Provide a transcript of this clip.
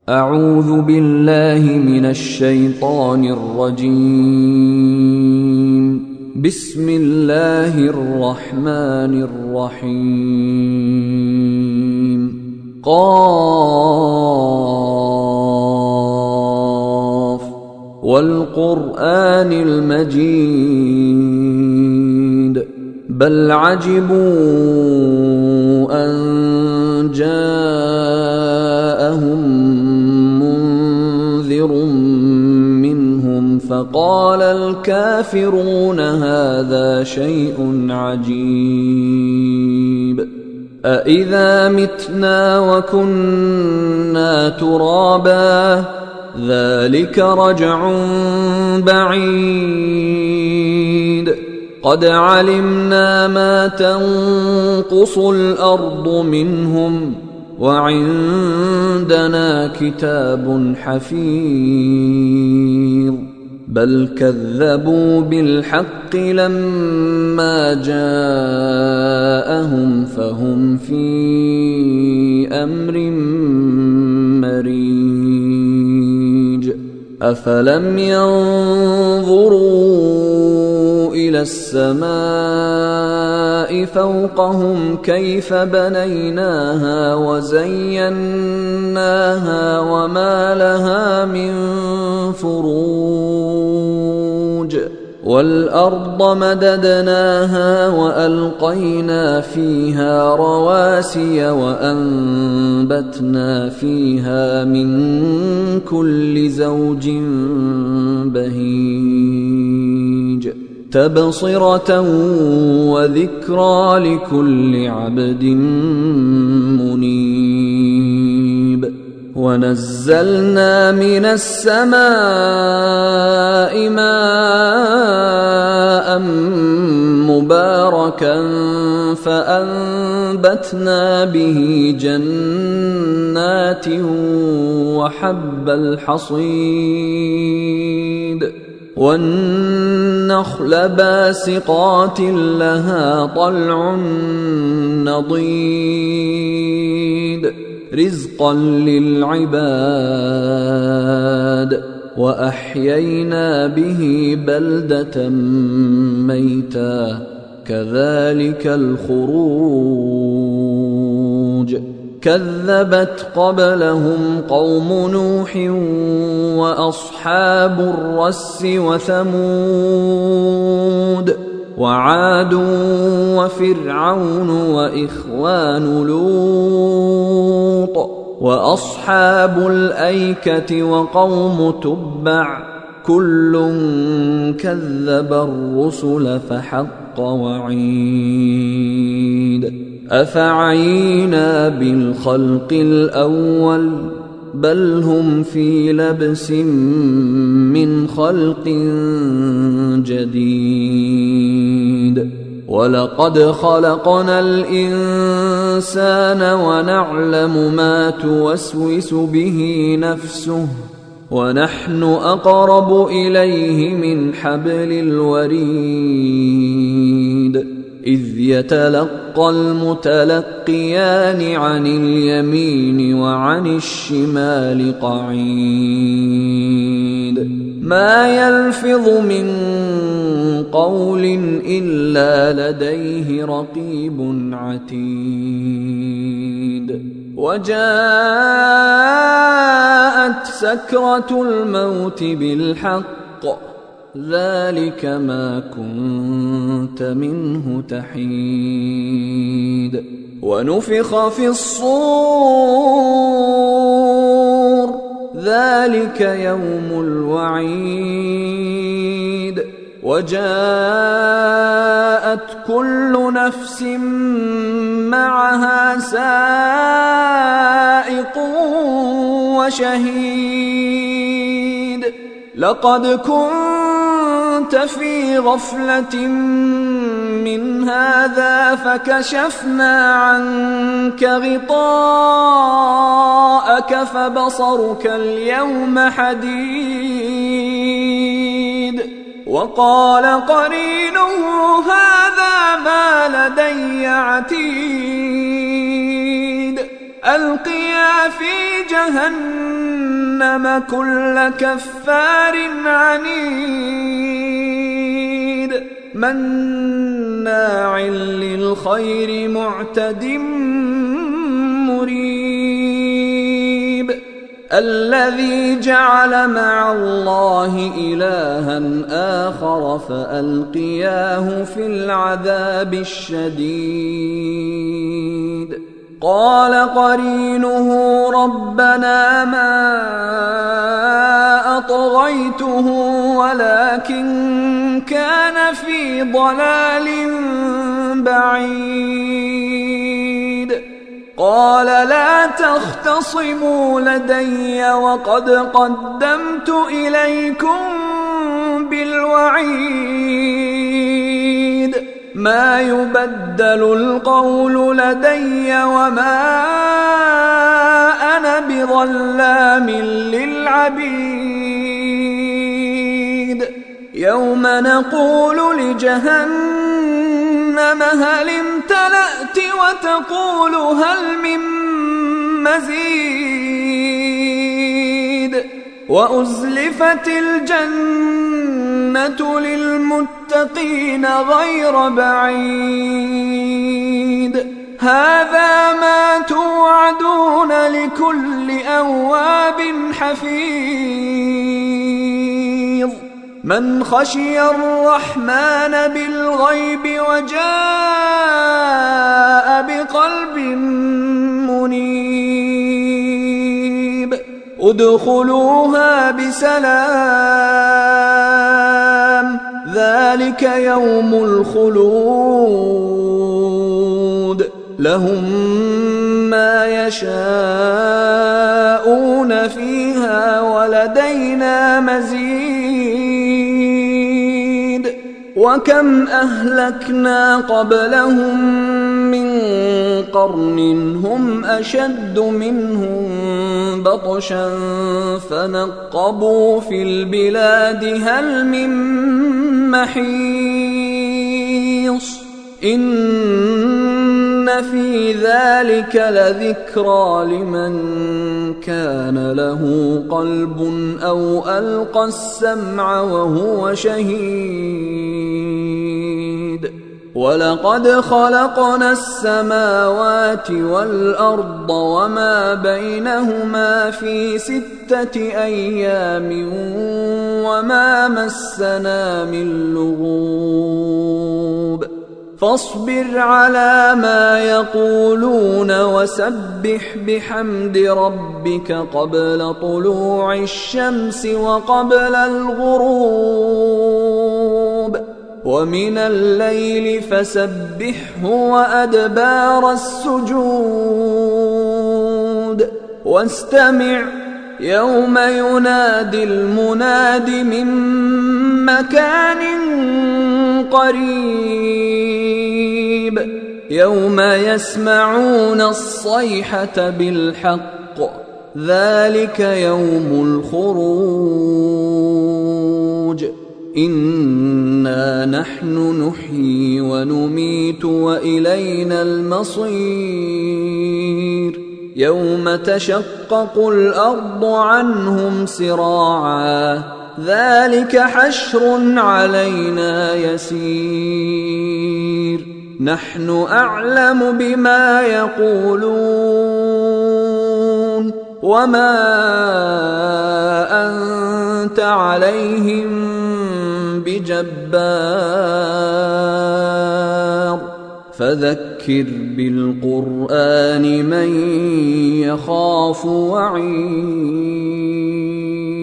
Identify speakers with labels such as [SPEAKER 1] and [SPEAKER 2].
[SPEAKER 1] أعوذ بالله من الشيطان الرجيم. بسم الله الرحمن الرحيم. قاف والقرآن المجيد بل عجبوا أن جاءهم منذر منهم فقال الكافرون هذا شيء عجيب أإذا متنا وكنا ترابا ذلك رجع بعيد قد علمنا ما تنقص الأرض منهم وعندنا كتاب حفيظ بل كذبوا بالحق لما جاءهم فهم في أمر مريج أفلم ينظروا إلى السماء فوقهم كيف بنيناها وزيناها وما لها من فروج والأرض مددناها وألقينا فيها رواسي وأنبتنا فيها من كل زوج بهيج تبصرة وذكرى لكل عبد منيب ونزلنا من السماء ماء مباركا فأنبتنا به جنات وحب الحصيد والنخل باسقات لها طلع نضيد رزقا للعباد وأحيينا به بلدة ميتا كذلك الخروج كذبت قبلهم قوم نوح وأصحاب الرس وثمود وعاد وفرعون وإخوان لوط وأصحاب الأيكة وقوم تبع كل كذب الرسل فحق وعيد أفعينا بالخلق الأول بل هم في لبس من خلق جديد ولقد خلقنا الإنسان ونعلم ما توسوس به نفسه ونحن أقرب إليه من حبل الوريد إذ يتلقى المتلقيان عن اليمين وعن الشمال قعيد ما يلفظ من قول إلا لديه رقيب عتيد وجاءت سكرة الموت بالحق ذلك ما كنت منه تحيد ونفخ في الصور ذلك يوم الوعيد وجاءت كل نفس معها سائق وشهيد لقد كنت في غفلة من هذا فكشفنا عنك غطاءك فبصرك اليوم حديد وقال قرينه هذا ما لدي عتيد فألقيا في جهنم كل كفار عنيد مناع للخير معتد مريب الذي جعل مع الله إلها آخر فألقياه في العذاب الشديد قال قرينه ربنا ما أطغيته ولكن كان في ضلال بعيد قال لا تختصموا لدي وقد قدمت إليكم بالوعيد ما يبدل القول لدي وما أنا بظلام للعبيد يوم نقول لجهنم هل امتلأت وتقول هل من مزيد وأزلفت الجنة للمتقين غير بعيد هذا ما توعدون لكل أواب حفيظ من خشي الرحمن بالغيب وجاء بقلب منيب ادخلوها بسلام ذلك يوم الخلود لهم ما يشاءون فيها ولدينا مزيد وكم أهلكنا قبلهم من قرن هم أشد منهم بطشا فنقبوا في البلاد هل من محيص إن في ذلك لذكرى لمن كان له قلب أو ألقى السمع وهو شهيد ولقد خلقنا السماوات والأرض وما بينهما في 6 أيام وما مسنا من لغوب فاصبر على ما يقولون وسبح بحمد ربك قبل طلوع الشمس وقبل الغروب ومن الليل فسبحه وأدبار السجود واستمع يوم ينادي المناد من مكان قريب يوم يسمعون الصيحة بالحق ذلك يوم الخروج إنا نحن نحيي ونميت وإلينا المصير يوم تشقق الأرض عنهم سراعا ذلك حشر علينا يسير نحن أعلم بما يقولون وما أنت عليهم بجبار فذكر بالقرآن من يخاف وعيد